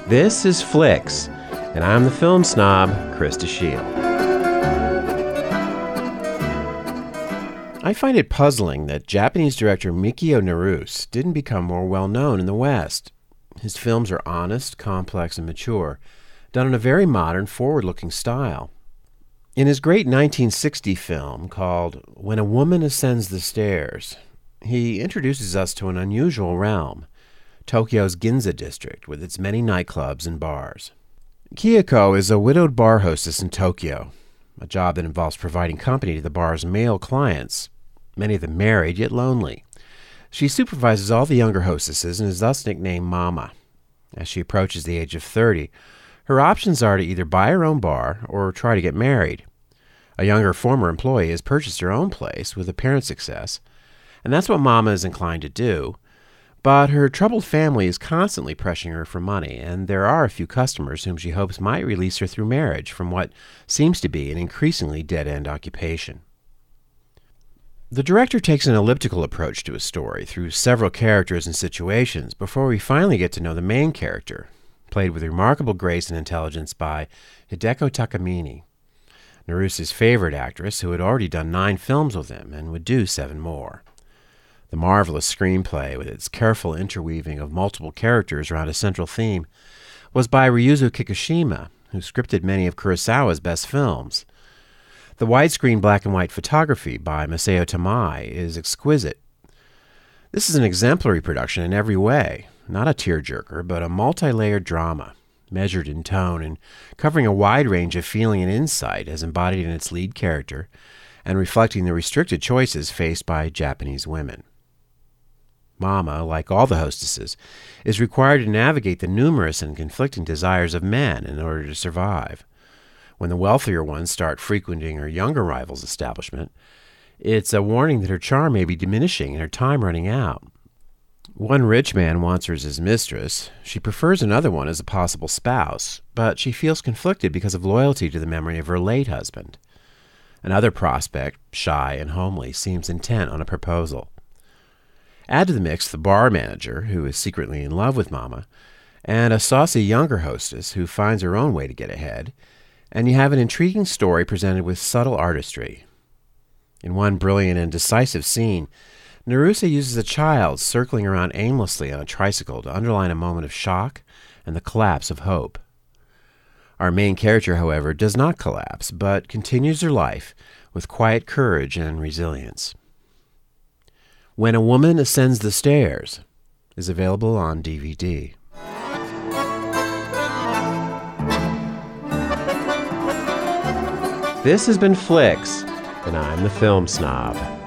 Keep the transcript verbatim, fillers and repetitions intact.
This is Flicks, and I'm the film snob, Krista Shield. I find it puzzling that Japanese director Mikio Naruse didn't become more well-known in the West. His films are honest, complex, and mature, done in a very modern, forward-looking style. In his great nineteen sixty film called When a Woman Ascends the Stairs, he introduces us to an unusual realm, Tokyo's Ginza district, with its many nightclubs and bars. Kiyoko is a widowed bar hostess in Tokyo, a job that involves providing company to the bar's male clients, many of them married yet lonely. She supervises all the younger hostesses and is thus nicknamed Mama. As she approaches the age of thirty, her options are to either buy her own bar or try to get married. A younger former employee has purchased her own place with apparent success, and that's what Mama is inclined to do. But her troubled family is constantly pressuring her for money, and there are a few customers whom she hopes might release her through marriage from what seems to be an increasingly dead-end occupation. The director takes an elliptical approach to his story through several characters and situations before we finally get to know the main character, played with remarkable grace and intelligence by Hideko Takamine, Naruse's favorite actress who had already done nine films with him and would do seven more. The marvelous screenplay, with its careful interweaving of multiple characters around a central theme, was by Ryuzo Kikushima, who scripted many of Kurosawa's best films. The widescreen black-and-white photography by Masao Tamai is exquisite. This is an exemplary production in every way, not a tearjerker, but a multi-layered drama, measured in tone and covering a wide range of feeling and insight as embodied in its lead character, and reflecting the restricted choices faced by Japanese women. Mama, like all the hostesses, is required to navigate the numerous and conflicting desires of men in order to survive. When the wealthier ones start frequenting her younger rival's establishment, it's a warning that her charm may be diminishing and her time running out. One rich man wants her as his mistress. She prefers another one as a possible spouse, but she feels conflicted because of loyalty to the memory of her late husband. Another prospect, shy and homely, seems intent on a proposal. Add to the mix the bar manager, who is secretly in love with Mama, and a saucy younger hostess who finds her own way to get ahead, and you have an intriguing story presented with subtle artistry. In one brilliant and decisive scene, Naruse uses a child circling around aimlessly on a tricycle to underline a moment of shock and the collapse of hope. Our main character, however, does not collapse, but continues her life with quiet courage and resilience. When a Woman Ascends the Stairs is available on D V D. This has been Flicks, and I'm the film snob.